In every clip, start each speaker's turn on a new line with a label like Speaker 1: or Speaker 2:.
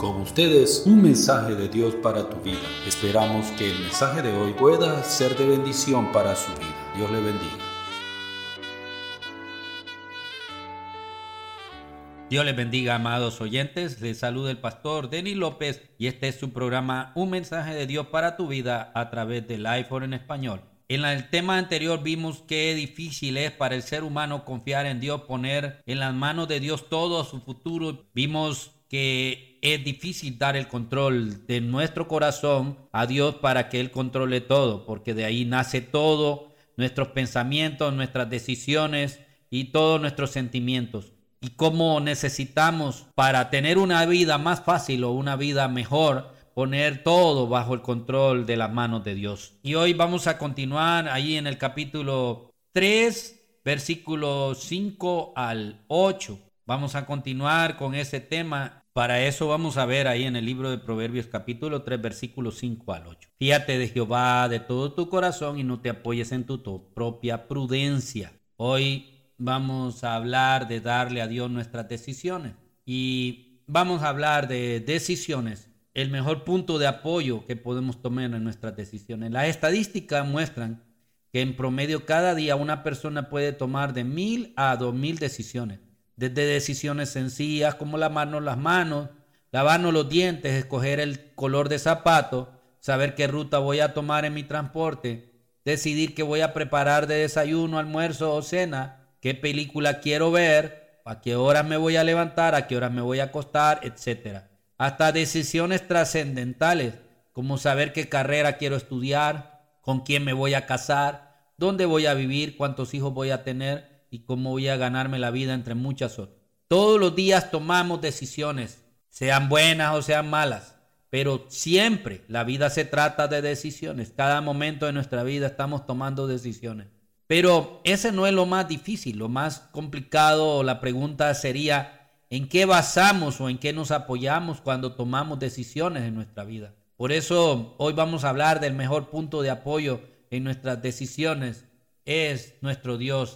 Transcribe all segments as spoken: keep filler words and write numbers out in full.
Speaker 1: Con ustedes, un mensaje de Dios para tu vida. Esperamos que el mensaje de hoy pueda ser de bendición para su vida. Dios le bendiga.
Speaker 2: Dios les bendiga, amados oyentes. Les saluda el pastor Denis López y este es su programa Un mensaje de Dios para tu vida a través del iPhone en español. En el tema anterior vimos qué difícil es para el ser humano confiar en Dios, poner en las manos de Dios todo su futuro. Vimos que es difícil dar el control de nuestro corazón a Dios para que Él controle todo, porque de ahí nace todo, nuestros pensamientos, nuestras decisiones y todos nuestros sentimientos. Y cómo necesitamos, para tener una vida más fácil o una vida mejor, poner todo bajo el control de las manos de Dios. Y hoy vamos a continuar ahí en el capítulo tres, versículos cinco al ocho. Vamos a continuar con ese tema. Para eso vamos a ver ahí en el libro de Proverbios capítulo tres, versículos cinco al ocho. Fíate de Jehová de todo tu corazón y no te apoyes en tu, tu propia prudencia. Hoy vamos a hablar de darle a Dios nuestras decisiones. Y vamos a hablar de decisiones. El mejor punto de apoyo que podemos tomar en nuestras decisiones. Las estadísticas muestran que en promedio cada día una persona puede tomar de mil a dos mil decisiones. Desde decisiones sencillas como lavarnos las manos, lavarnos los dientes, escoger el color de zapato, saber qué ruta voy a tomar en mi transporte, decidir qué voy a preparar de desayuno, almuerzo o cena, qué película quiero ver, a qué horas me voy a levantar, a qué horas me voy a acostar, etcétera. Hasta decisiones trascendentales como saber qué carrera quiero estudiar, con quién me voy a casar, dónde voy a vivir, cuántos hijos voy a tener y cómo voy a ganarme la vida, entre muchas otras. Todos los días tomamos decisiones, sean buenas o sean malas, pero siempre la vida se trata de decisiones. Cada momento de nuestra vida estamos tomando decisiones. Pero ese no es lo más difícil, lo más complicado. La pregunta sería, ¿en qué basamos o en qué nos apoyamos cuando tomamos decisiones en nuestra vida? Por eso hoy vamos a hablar del mejor punto de apoyo en nuestras decisiones, es nuestro Dios.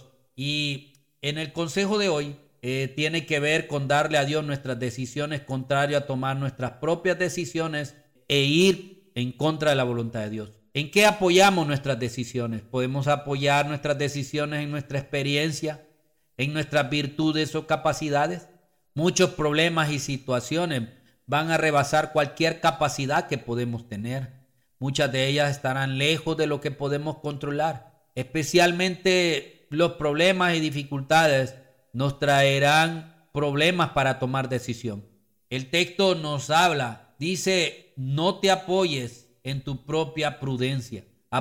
Speaker 2: Y en el consejo de hoy eh, tiene que ver con darle a Dios nuestras decisiones, contrario a tomar nuestras propias decisiones e ir en contra de la voluntad de Dios. ¿En qué apoyamos nuestras decisiones? Podemos apoyar nuestras decisiones en nuestra experiencia, en nuestras virtudes o capacidades. Muchos problemas y situaciones van a rebasar cualquier capacidad que podemos tener. Muchas de ellas estarán lejos de lo que podemos controlar, especialmente los problemas y dificultades nos traerán problemas para tomar decisión. El texto nos habla, dice, no te apoyes en tu propia prudencia.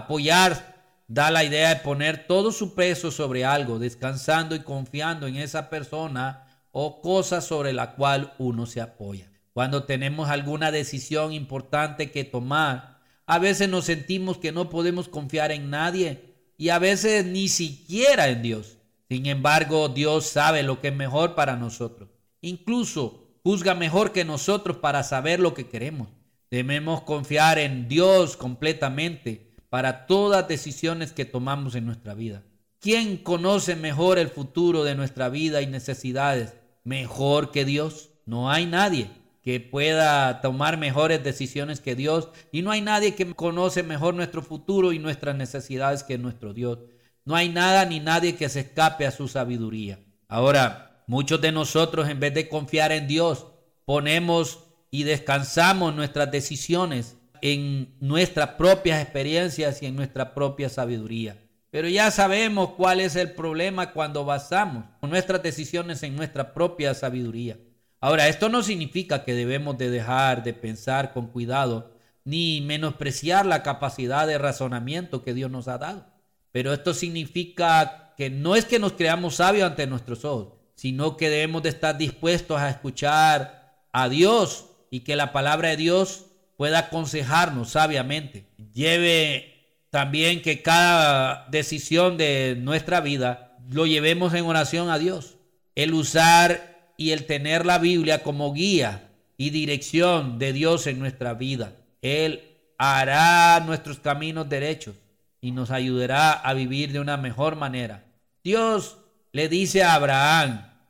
Speaker 2: Apoyar da la idea de poner todo su peso sobre algo, descansando y confiando en esa persona o cosa sobre la cual uno se apoya. Cuando tenemos alguna decisión importante que tomar, a veces nos sentimos que no podemos confiar en nadie y a veces ni siquiera en Dios. Sin embargo, Dios sabe lo que es mejor para nosotros. Incluso juzga mejor que nosotros para saber lo que queremos. Debemos confiar en Dios completamente para todas decisiones que tomamos en nuestra vida. ¿Quién conoce mejor el futuro de nuestra vida y necesidades mejor que Dios? No hay nadie que pueda tomar mejores decisiones que Dios, y no hay nadie que conoce mejor nuestro futuro y nuestras necesidades que nuestro Dios. No hay nada ni nadie que se escape a su sabiduría. Ahora, muchos de nosotros, en vez de confiar en Dios, ponemos y descansamos nuestras decisiones en nuestras propias experiencias y en nuestra propia sabiduría. Pero ya sabemos cuál es el problema cuando basamos nuestras decisiones en nuestra propia sabiduría. Ahora, esto no significa que debemos de dejar de pensar con cuidado ni menospreciar la capacidad de razonamiento que Dios nos ha dado. Pero esto significa que no es que nos creamos sabios ante nuestros ojos, sino que debemos de estar dispuestos a escuchar a Dios y que la palabra de Dios pueda aconsejarnos sabiamente. Lleve también que cada decisión de nuestra vida lo llevemos en oración a Dios. El usar y el tener la Biblia como guía y dirección de Dios en nuestra vida. Él hará nuestros caminos derechos y nos ayudará a vivir de una mejor manera. Dios le dice a Abraham que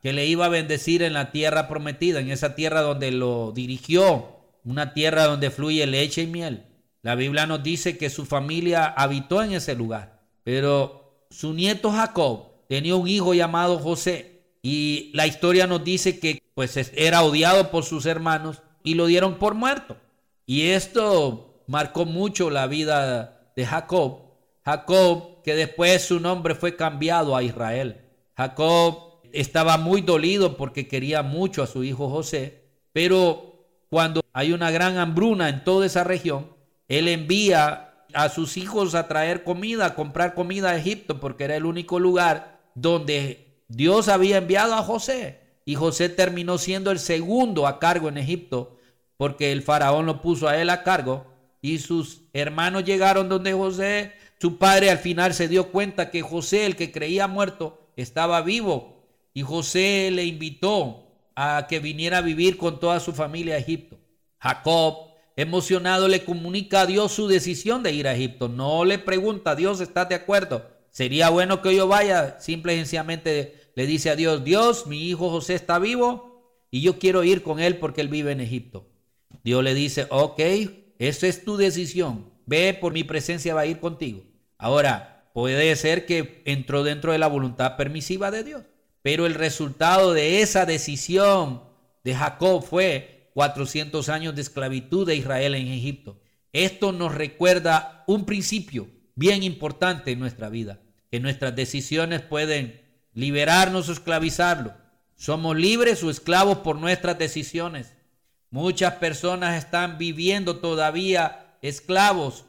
Speaker 2: que le iba a bendecir en la tierra prometida, en esa tierra donde lo dirigió, una tierra donde fluye leche y miel. La Biblia nos dice que su familia habitó en ese lugar, pero su nieto Jacob tenía un hijo llamado José, y la historia nos dice que pues era odiado por sus hermanos y lo dieron por muerto. Y esto marcó mucho la vida de Jacob. Jacob, que después su nombre fue cambiado a Israel. Jacob estaba muy dolido porque quería mucho a su hijo José, pero cuando hay una gran hambruna en toda esa región, él envía a sus hijos a traer comida, a comprar comida a Egipto, porque era el único lugar donde Dios había enviado a José. Y José terminó siendo el segundo a cargo en Egipto, porque el faraón lo puso a él a cargo, y sus hermanos llegaron donde José. Su padre al final se dio cuenta que José, el que creía muerto, estaba vivo, y José le invitó a que viniera a vivir con toda su familia a Egipto. Jacob, emocionado, le comunica a Dios su decisión de ir a Egipto. No le pregunta: Dios, ¿estás de acuerdo? ¿Sería bueno que yo vaya? Simple y sencillamente le dice a Dios: Dios, mi hijo José está vivo y yo quiero ir con él porque él vive en Egipto. Dios le dice: ok, esa es tu decisión. Ve, por mi presencia va a ir contigo. Ahora, puede ser que entró dentro de la voluntad permisiva de Dios, pero el resultado de esa decisión de Jacob fue cuatrocientos años de esclavitud de Israel en Egipto. Esto nos recuerda un principio bien importante en nuestra vida, que nuestras decisiones pueden liberarnos o esclavizarlo. Somos libres o esclavos por nuestras decisiones. Muchas personas están viviendo todavía esclavos,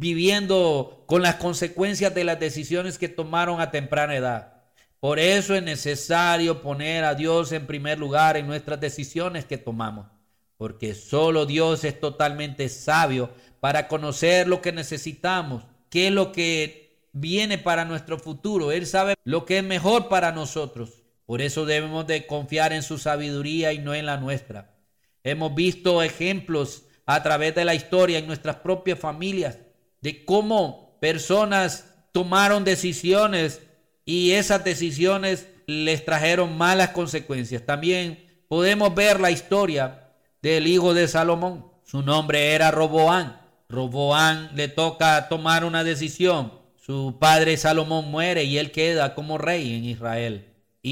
Speaker 2: viviendo con las consecuencias de las decisiones que tomaron a temprana edad. Por eso es necesario poner a Dios en primer lugar en nuestras decisiones que tomamos, porque solo Dios es totalmente sabio para conocer lo que necesitamos, qué es lo que viene para nuestro futuro. Él sabe lo que es mejor para nosotros. Por eso debemos de confiar en su sabiduría y no en la nuestra. Hemos visto ejemplos a través de la historia en nuestras propias familias de cómo personas tomaron decisiones y esas decisiones les trajeron malas consecuencias. También podemos ver la historia del hijo de Salomón. Su nombre era Roboam. Roboam le toca tomar una decisión. Su padre Salomón muere y él queda como rey en Israel.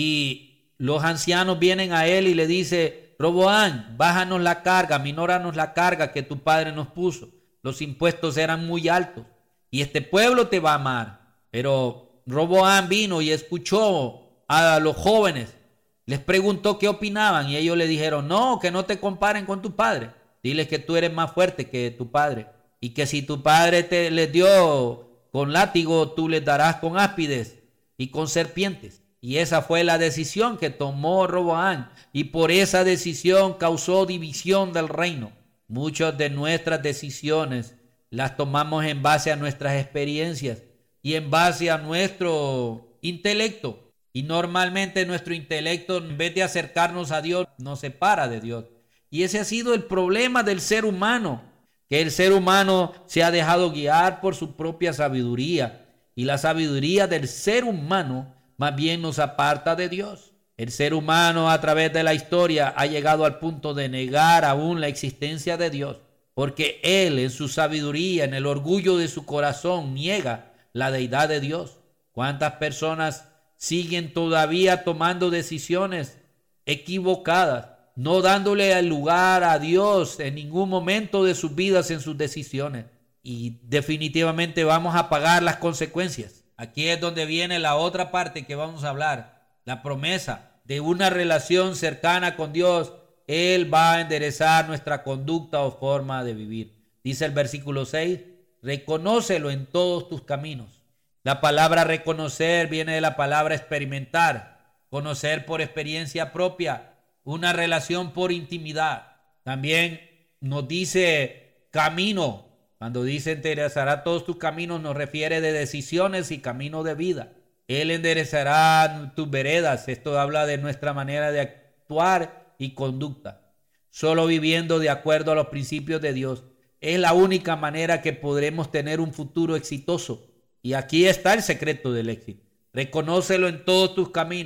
Speaker 2: Y los ancianos vienen a él y le dicen: Roboam, bájanos la carga, minóranos la carga que tu padre nos puso. Los impuestos eran muy altos y este pueblo te va a amar. Pero Roboam vino y escuchó a los jóvenes. Les preguntó qué opinaban y ellos le dijeron: no, que no te comparen con tu padre. Diles que tú eres más fuerte que tu padre y que si tu padre te les dio con látigo, tú les darás con áspides y con serpientes. Y esa fue la decisión que tomó Roboam, y por esa decisión causó división del reino. Muchas de nuestras decisiones las tomamos en base a nuestras experiencias y en base a nuestro intelecto. Y normalmente nuestro intelecto, en vez de acercarnos a Dios, nos separa de Dios. Y ese ha sido el problema del ser humano, que el ser humano se ha dejado guiar por su propia sabiduría. Y la sabiduría del ser humano más bien nos aparta de Dios. El ser humano a través de la historia ha llegado al punto de negar aún la existencia de Dios, porque él en su sabiduría, en el orgullo de su corazón, niega la deidad de Dios. ¿Cuántas personas siguen todavía tomando decisiones equivocadas, no dándole el lugar a Dios en ningún momento de sus vidas en sus decisiones? Y definitivamente vamos a pagar las consecuencias. Aquí es donde viene la otra parte que vamos a hablar, la promesa de una relación cercana con Dios. Él va a enderezar nuestra conducta o forma de vivir. Dice el versículo seis: reconócelo en todos tus caminos. La palabra reconocer viene de la palabra experimentar, conocer por experiencia propia, una relación por intimidad. También nos dice camino. Cuando dice enderezará todos tus caminos, nos refiere de decisiones y camino de vida. Él enderezará tus veredas. Esto habla de nuestra manera de actuar y conducta. Solo viviendo de acuerdo a los principios de Dios es la única manera que podremos tener un futuro exitoso. Y aquí está el secreto del éxito. Reconócelo en todos tus caminos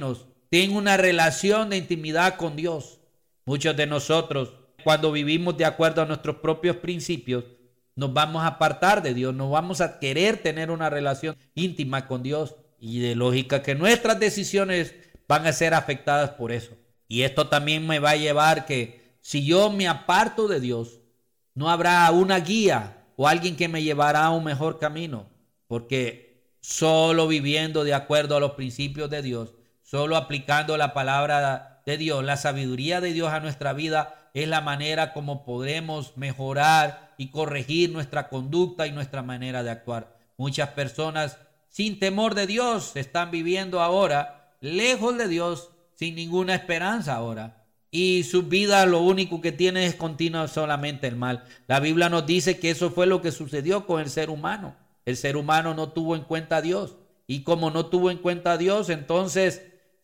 Speaker 2: Ten una relación de intimidad con Dios. Muchos de nosotros, cuando vivimos de acuerdo a nuestros propios principios, nos vamos a apartar de Dios, no vamos a querer tener una relación íntima con Dios. Y de lógica que nuestras decisiones van a ser afectadas por eso. Y esto también me va a llevar que si yo me aparto de Dios, no habrá una guía o alguien que me llevará a un mejor camino. Porque solo viviendo de acuerdo a los principios de Dios, solo aplicando la palabra de Dios, la sabiduría de Dios a nuestra vida, es la manera como podremos mejorar y corregir nuestra conducta y nuestra manera de actuar. Muchas personas sin temor de Dios están viviendo ahora lejos de Dios, sin ninguna esperanza ahora. Y su vida lo único que tiene es continuo solamente el mal. La Biblia nos dice que eso fue lo que sucedió con el ser humano. El ser humano no tuvo en cuenta a Dios. Y como no tuvo en cuenta a Dios, entonces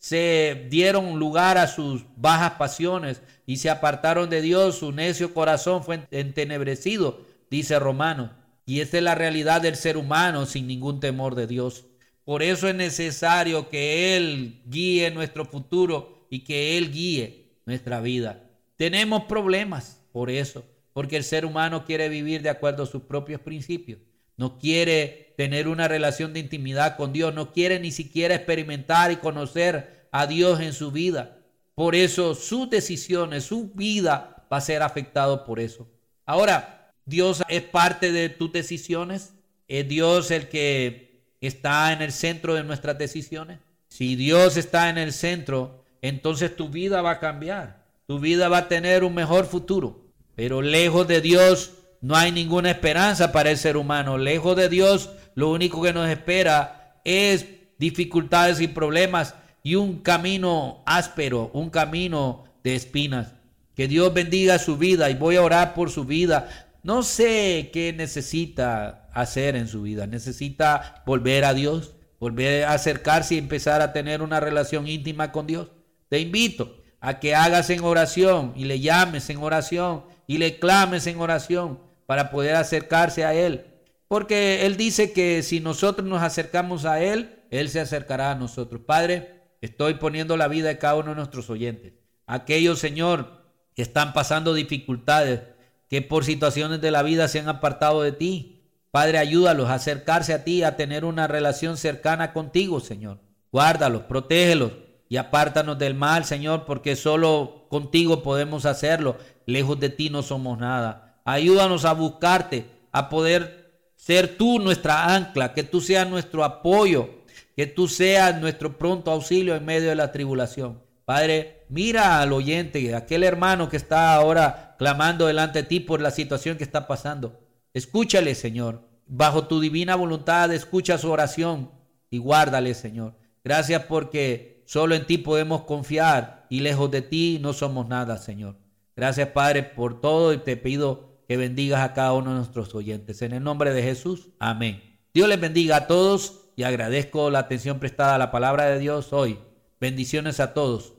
Speaker 2: se dieron lugar a sus bajas pasiones y se apartaron de Dios. Su necio corazón fue entenebrecido, dice Romanos. Y esta es la realidad del ser humano sin ningún temor de Dios. Por eso es necesario que Él guíe nuestro futuro y que Él guíe nuestra vida. Tenemos problemas por eso, porque el ser humano quiere vivir de acuerdo a sus propios principios. No quiere tener una relación de intimidad con Dios, no quiere ni siquiera experimentar y conocer a Dios en su vida. Por eso sus decisiones, su vida va a ser afectado por eso. Ahora, ¿Dios es parte de tus decisiones? ¿Es Dios el que está en el centro de nuestras decisiones? Si Dios está en el centro, entonces tu vida va a cambiar. Tu vida va a tener un mejor futuro. Pero lejos de Dios no hay ninguna esperanza para el ser humano. Lejos de Dios, lo único que nos espera es dificultades y problemas y un camino áspero, un camino de espinas. Que Dios bendiga su vida y voy a orar por su vida. No sé qué necesita hacer en su vida. Necesita volver a Dios, volver a acercarse y empezar a tener una relación íntima con Dios. Te invito a que hagas en oración y le llames en oración y le clames en oración para poder acercarse a Él. Porque Él dice que si nosotros nos acercamos a Él, Él se acercará a nosotros. Padre, estoy poniendo la vida de cada uno de nuestros oyentes. Aquellos, Señor, que están pasando dificultades, que por situaciones de la vida se han apartado de ti. Padre, ayúdalos a acercarse a ti, a tener una relación cercana contigo, Señor. Guárdalos, protégelos y apártanos del mal, Señor, porque solo contigo podemos hacerlo. Lejos de ti no somos nada. Ayúdanos a buscarte, a poder ser tú nuestra ancla, que tú seas nuestro apoyo, que tú seas nuestro pronto auxilio en medio de la tribulación. Padre, mira al oyente, aquel hermano que está ahora clamando delante de ti por la situación que está pasando. Escúchale, Señor. Bajo tu divina voluntad, escucha su oración y guárdale, Señor. Gracias porque solo en ti podemos confiar y lejos de ti no somos nada, Señor. Gracias, Padre, por todo y te pido que bendigas a cada uno de nuestros oyentes. En el nombre de Jesús, amén. Dios les bendiga a todos y agradezco la atención prestada a la palabra de Dios hoy. Bendiciones a todos.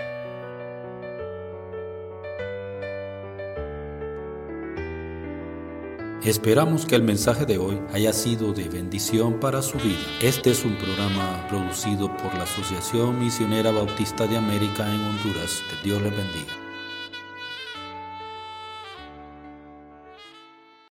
Speaker 1: Esperamos que el mensaje de hoy haya sido de bendición para su vida. Este es un programa producido por la Asociación Misionera Bautista de América en Honduras. Que Dios les bendiga.